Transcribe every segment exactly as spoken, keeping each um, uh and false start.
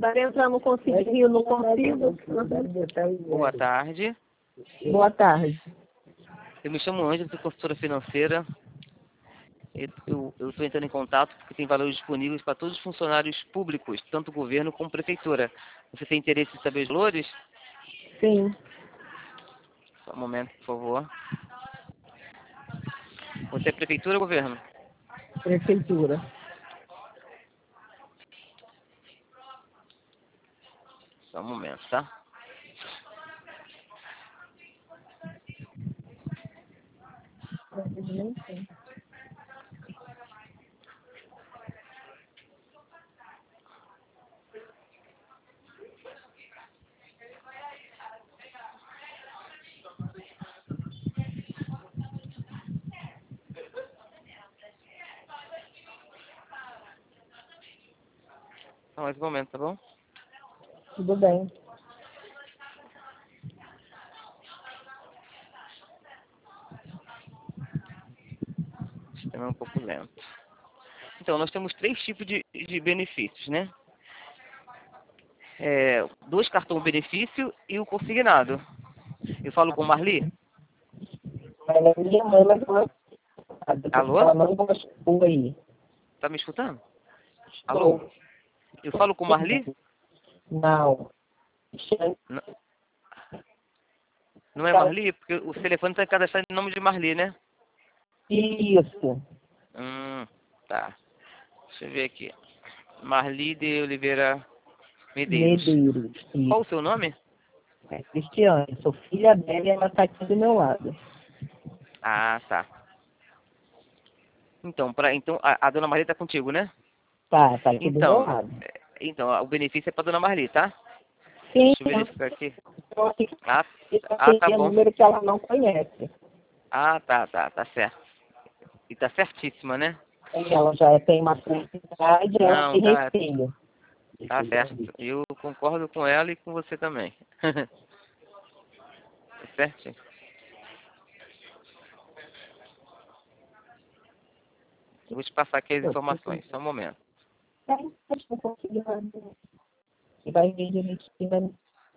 Para entrar no Consigo Rio, não consigo. Boa tarde. Boa tarde. Eu me chamo Ângela, sou consultora financeira. Eu estou entrando em contato porque tem valores disponíveis para todos os funcionários públicos, tanto governo como prefeitura. Você tem interesse em saber os valores? Sim. Só um momento, por favor. Você é prefeitura ou governo? Prefeitura. Só um momento, tá? Só mais um momento, tá bom? Tudo bem. O sistema é um pouco lento. Então, nós temos três tipos de, de benefícios, né? É, dois cartões benefício e o consignado. Eu falo com Marli? Ela é minha mãe, mas ela, Alô? ela não gostou aí. Tá me escutando? Alô? Eu falo com Marli? Não. Não, não é Marli? Porque o telefone está cadastrado em nome de Marli, né? Isso. Hum, tá. Deixa eu ver aqui. Marli de Oliveira Medeiros. Medeiros. Qual o seu nome? É Cristiane. Sou filha dela e ela está aqui do meu lado. Ah, tá. Então, pra, então a, a dona Marli está contigo, né? Tá, tá aqui do meu Então, lado. é, então, o benefício é para dona Marli, tá? Sim, Deixa eu verificar aqui. eu aqui Ah, ah, tá tem bom. número que ela não conhece. Ah, tá, tá, tá certo. E tá certíssima, né? Ela já tem uma idade, ela Não, tem tá, receio. tá certo. Eu concordo com ela e com você também. Tá certo? Eu vou te passar aqui as informações, só um momento. E vai ver direitinho.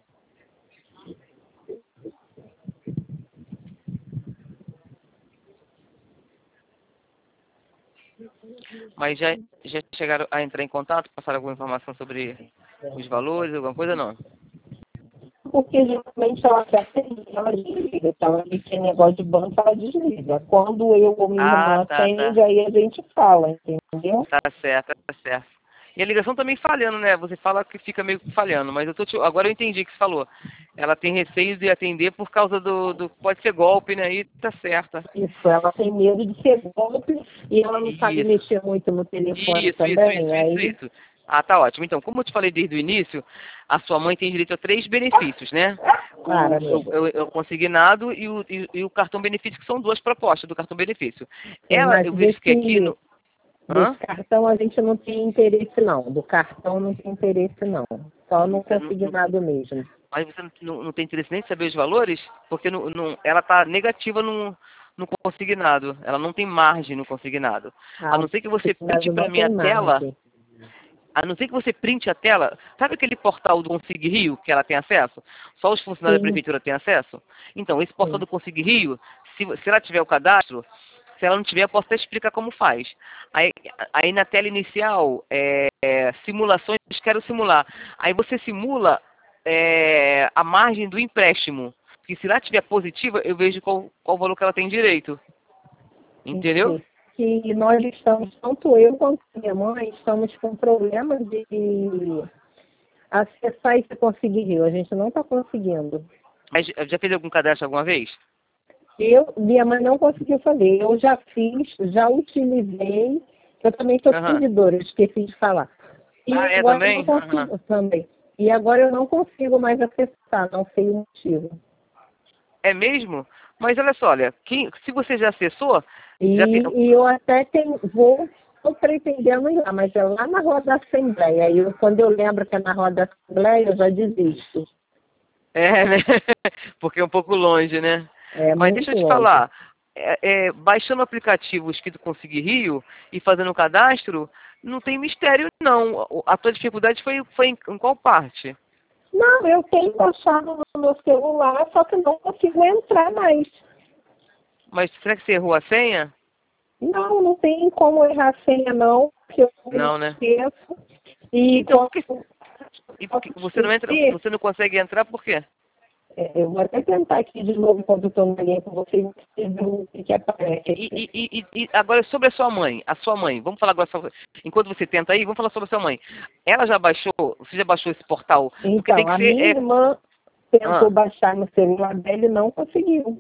Mas já, já chegaram a entrar em contato, passaram alguma informação sobre os valores, alguma coisa, não? Porque geralmente ela quer ela desliga. Então, ali tem negócio de banco, ela desliga. Quando eu ou minha Ah, irmã tá, atende, tá. aí a gente fala, entendeu? Tá certo, tá certo. E a ligação também falhando, né? Você fala que fica meio que falhando, mas eu tô te... agora eu entendi o que você falou. Ela tem receio de atender por causa do, do... pode ser golpe, né? E tá certa. Isso, ela tem medo de ser golpe e ela não sabe Isso. mexer muito no telefone Isso, isso, também, isso, isso, aí... isso. Ah, tá ótimo. Então, como eu te falei desde o início, a sua mãe tem direito a três benefícios, né? O, Para, o, o, o consignado e o, e, e o cartão benefício, que são duas propostas do cartão benefício. sim, Ela, mas eu verifiquei aqui desse, no... desse Hã? cartão a gente não tem interesse não, do cartão não tem interesse não, só no Não, não, consignado mesmo. mas você não, não, não tem interesse nem de saber os valores? Porque não, não, ela está negativa no, no consignado. Ela não tem margem no consignado. A Ah, não ser que o você printe consignado para não mim a tem tela. margem. A não ser que você printe a tela. Sabe aquele portal do Consig Rio que ela tem acesso? Só os funcionários da Sim, prefeitura têm acesso? Então, esse portal sim. do Consig Rio, se, se ela tiver o cadastro, se ela não tiver, eu posso até explicar como faz. Aí, aí na tela inicial, é, é, simulações, quero simular. Aí você simula é, a margem do empréstimo. Porque se lá tiver positiva, eu vejo qual, qual valor que ela tem direito. Entendeu? Que nós estamos, tanto eu quanto minha mãe, estamos com problemas de acessar esse Consig Rio. A gente não está conseguindo. Mas já fez algum cadastro alguma vez? Eu, minha mãe não conseguiu fazer. Eu já fiz, já utilizei. Eu também sou Aham. servidora, eu esqueci de falar. E Ah, é agora eu também? não consigo também. E agora eu não consigo mais acessar, não sei o motivo. É mesmo? Mas olha só, olha, quem, se você já acessou, E, já tem... e eu até tenho, vou, estou pretendendo ir lá, mas é lá na Rua da Assembleia. Aí eu, quando eu lembro que é na Rua da Assembleia, eu já desisto. É, né? Porque é um pouco longe, né? É Mas muito deixa eu te longe. falar, é, é, baixando o aplicativo escrito Consig Rio e fazendo o cadastro, Não tem mistério, não. A tua dificuldade foi, foi em, em qual parte? Não, eu tenho baixado no meu celular, só que não consigo entrar mais. Mas será que você errou a senha? Não, não tem como errar a senha, não, porque eu Não, não né? esqueço. E Então, por que, quando e por que você não entra, você não consegue entrar por quê? é, eu vou até tentar aqui de novo enquanto eu estou na linha com vocês, vocês verem o que que aparece E, aqui. e, e, e agora sobre a sua mãe, a sua mãe, vamos falar agora, sobre, enquanto você tenta aí, vamos falar sobre a sua mãe. Ela já baixou, você já baixou esse portal? Porque tem Então, que a ser, minha é, irmã tentou ah, baixar no celular dela e não conseguiu.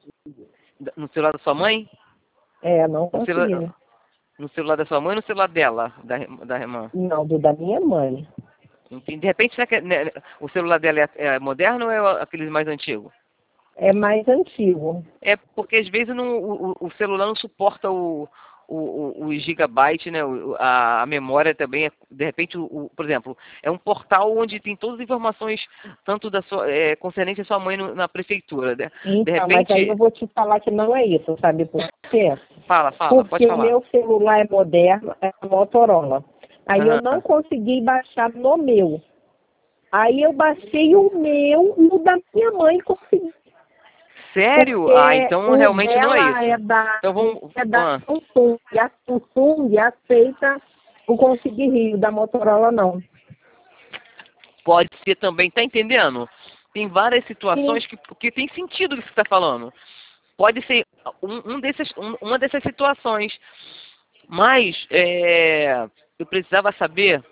no celular da sua mãe? É, não No celular, conseguiu. no celular da sua mãe ou no celular dela, da, da irmã? Não, do da minha mãe. Enfim, de repente, será que é, né, o celular dela é, é moderno ou é aquele mais antigo? É mais antigo. É porque às vezes não, o, o celular não suporta o, o, o, o gigabyte, né? O- a, a memória também, é, de repente, o, o- por exemplo, é um portal onde tem todas as informações, tanto da sua, é, concernente à sua mãe no- na prefeitura, né? De Então, mas aí repente, eu vou te falar que não é isso, sabe por quê? fala, fala, pode Porque o falar. meu celular é moderno, é Motorola. Aí eu não Aham. consegui baixar no meu. Aí eu baixei o meu e o da minha mãe consegui. Sério? Ah, Porque então o realmente não é dela isso. é da, Então vamos. é da Ah, Samsung. E a Samsung aceita o Conseguir Rio, da Motorola não. pode ser também, tá entendendo? Tem várias Sim. situações que, que tem sentido o que você está falando. Pode ser um, um desses, um- uma dessas situações. Mas é, eu precisava saber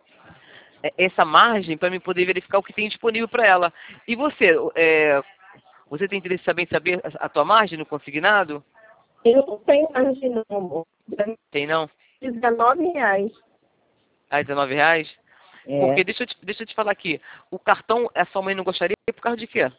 é, essa margem para me poder verificar o que tem disponível para ela. E você, é, você tem interesse também em saber a, a tua margem no consignado? Eu não tenho margem não, amor. Tem não? dezenove reais. Ah, dezenove reais? É. Porque deixa eu, te, deixa eu te falar aqui, o cartão a sua mãe não gostaria por causa de quê?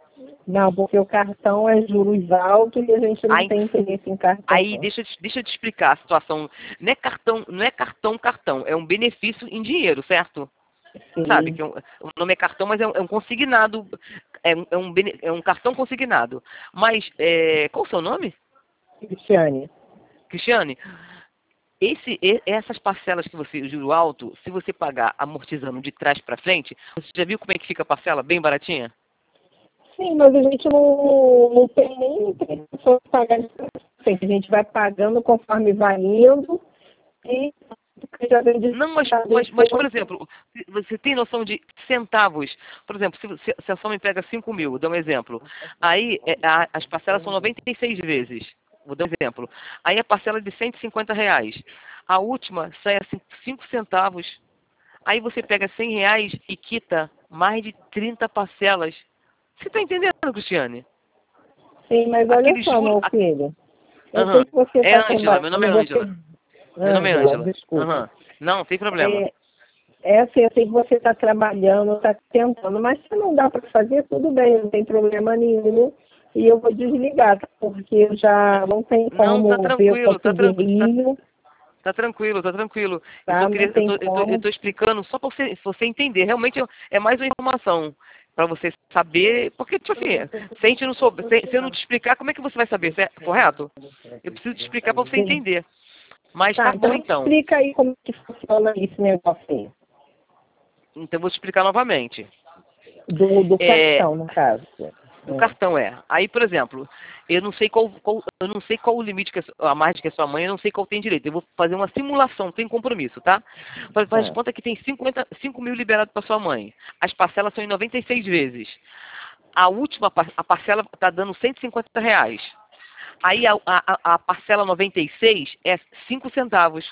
Não, porque o cartão é juros altos e a gente não Aí, tem interesse em cartão. aí deixa, eu te- deixa eu te explicar a situação. Não é cartão, não é cartão, cartão, é um benefício em dinheiro, certo? Sabe, Sim, que é um- o nome é cartão, mas é um, é um consignado, é um, é, um, bene- é um cartão consignado. Mas, é, qual o seu nome, Cristiane. Cristiane? Esse, e- essas parcelas que você, o juro alto, se você pagar amortizando de trás para frente, você já viu como é que fica a parcela? Bem baratinha? Sim, mas a gente não, não tem nem intenção de pagar de frente. A gente vai pagando conforme vai indo e já vem Não, mas, descontado mas, mas, por depois. exemplo, você tem noção de centavos? Por exemplo, se, você- se a sua mãe pega cinco mil, dá um exemplo. Aí é, a- as parcelas são noventa e seis vezes. Vou dar um exemplo. Aí a parcela é de cento e cinquenta reais. A última sai a cinco centavos. Aí você pega cem reais e quita mais de trinta parcelas. Você está entendendo, Cristiane? Sim, mas olha Aquele só, juro. meu a- filho. Eu sei Aham. que você É está Ângela, meu nome é trabalhando, você... Ângela. Meu nome é Ângela, Ângela. desculpa. Aham. Não, não tem problema. É, é assim, eu sei que você está trabalhando, está tentando, mas se não dá para fazer, tudo bem, não tem problema nenhum. E eu vou desligar, tá? Porque já não tem Não, tá como ver o tranquilo, tá Conseguir tranquilo. Tá, Rio, tá tranquilo, tá tranquilo. Eu tá? só Não queria, eu tem tô, eu tô, eu como. tô explicando só para você, você entender. Realmente é mais uma informação para você saber, porque tipo assim, se a gente não souber, se, se eu não te explicar, como é que você vai saber, certo? Correto? Eu preciso te explicar para você Sim. entender. Mas tá Tá, bom então então. explica aí como que funciona esse negócio aí. Então eu vou te explicar novamente. Do, do É, cartão, no caso. do Hum, cartão é. Aí, por exemplo, eu não sei qual, qual- eu não sei qual o limite que a, su- a margem que a sua mãe, eu não sei qual tem direito. Eu vou fazer uma simulação, tem compromisso, tá? Faz, faz tá. conta que tem cinquenta, cinco mil liberado para sua mãe. As parcelas são em noventa e seis vezes. A última, par- a parcela está dando cento e cinquenta reais. Aí a, a, a parcela noventa e seis é cinco centavos.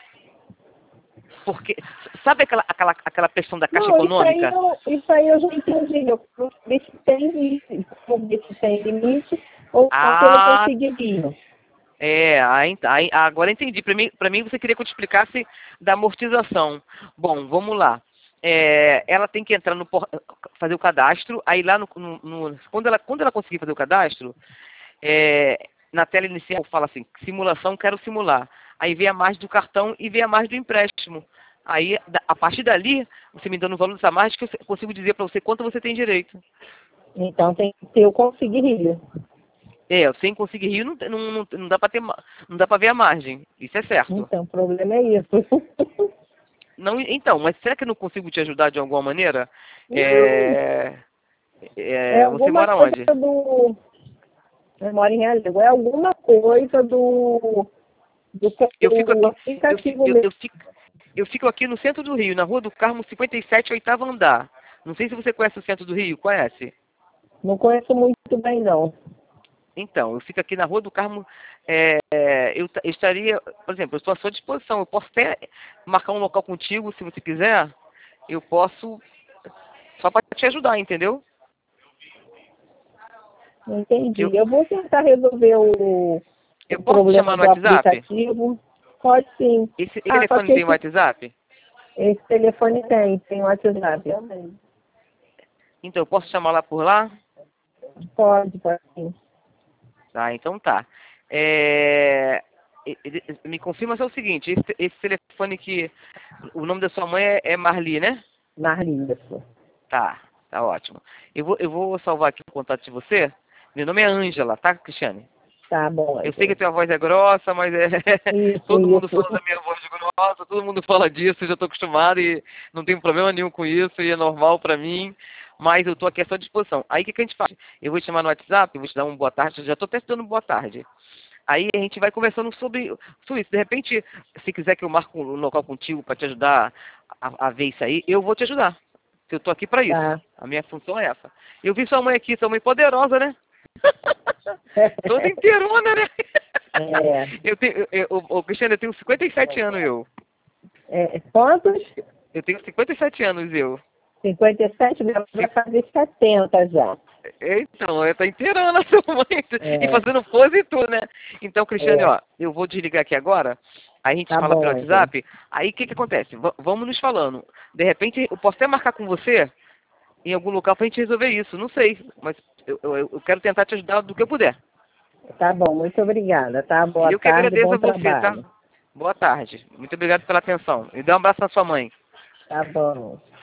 Porque, sabe aquela, aquela, aquela pressão da Caixa Não, isso aí, Econômica? eu, isso aí eu já entendi. Eu quero saber se tem limite, como ver se tem limite ou só pelo Ah, conseguirinho. é, aí, aí- agora entendi. Para mim, para mim, você queria que eu te explicasse da amortização. Bom, vamos lá. É, ela tem que entrar no por- fazer o cadastro. Aí lá no, no- no- quando ela quando ela conseguir fazer o cadastro, é, na tela inicial fala assim, simulação, quero simular. Aí vê a margem do cartão e vê a margem do empréstimo. Aí, da- a partir dali, você me dando o valor dessa margem, que eu consigo dizer para você quanto você tem direito. Então tem que ter o conseguirinho. É, sem conseguir rio não, não, não, não dá para ter, ma- não dá para ver a margem. Isso é certo. Então, o problema é isso. Não, então, mas será que eu não consigo te ajudar de alguma maneira? Não, É, é é, você alguma mora coisa onde? do... Eu moro em Realengo. É alguma coisa do... do, Eu fico do aqui, eu, fi- aplicativo eu, mesmo. eu fico, eu fico aqui no centro do Rio, na Rua do Carmo cinquenta e sete, oitavo andar. Não sei se você conhece o centro do Rio, conhece? Não conheço muito bem, não. Então, eu fico aqui na Rua do Carmo, é, é, eu, ta- eu estaria, por exemplo, eu estou à sua disposição. Eu posso até marcar um local contigo, se você quiser. Eu posso, só para te ajudar, entendeu? Não entendi. Eu, Eu vou tentar resolver o, eu o posso te chamar problema no do WhatsApp? aplicativo. Pode sim. Esse, esse Ah, só telefone que tem esse, WhatsApp? esse telefone tem, tem WhatsApp também. Então, eu posso chamar lá por lá? Pode, pode sim. Tá, então tá. É, e- e- me confirma só o seguinte, esse, esse telefone que, o nome da sua mãe é, é Marli, né? Marlinha. Tá, tá ótimo. Eu vou, eu vou salvar aqui o contato de você. Meu nome é Ângela, tá, Cristiane? Tá bom, Eu sei que a Ângela. tua voz é grossa, mas é Isso, todo mundo isso. fala da minha voz grossa, todo mundo fala disso, eu já estou acostumado e não tenho problema nenhum com isso e é normal pra mim, mas eu estou aqui à sua disposição. Aí o que, que a gente faz? Eu vou te chamar no WhatsApp, eu vou te dar uma boa tarde, já estou até te dando boa tarde. Aí a gente vai conversando sobre, sobre isso. De repente, se quiser que eu marque um local contigo para te ajudar a, a ver isso aí, eu vou te ajudar. Eu estou aqui para isso. Tá. A minha função é essa. Eu vi sua mãe aqui, sua mãe poderosa, né? Toda inteirona, né? É, Eu tenho, eu, eu, ô, Cristiano, eu tenho cinquenta e sete anos, eu. é, quantos? Eu tenho cinquenta e sete anos, eu. cinquenta e sete, minha mãe vai fazer setenta já. Então, eu tô inteirando a sua mãe e É, fazendo pose e tudo, né? Então, Cristiane, é. ó, eu vou desligar aqui agora, aí a gente Tá fala bom, pelo Ângela. WhatsApp, aí o que que acontece? V- vamos nos falando. De repente, eu posso até marcar com você em algum local pra gente resolver isso, não sei, mas eu, eu, eu quero tentar te ajudar do que eu puder. Tá bom, muito obrigada, tá? Boa Eu que tarde, agradeço bom a você, tá? trabalho. Boa tarde. Muito obrigado pela atenção. E dá um abraço na sua mãe. Tá bom.